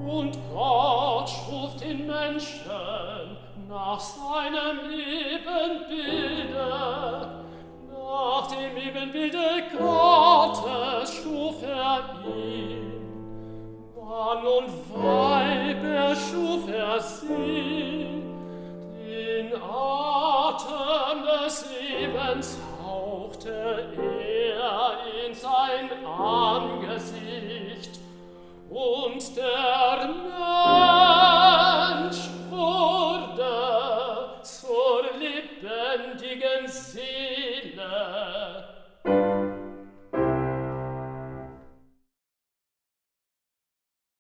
Und Gott schuf den Menschen nach seinem Ebenbilde. Nach dem Ebenbilde Gottes schuf ihn. Mann und Weib erschuf sie. Den Atem des Lebens hauchte in sein Angesicht. Und der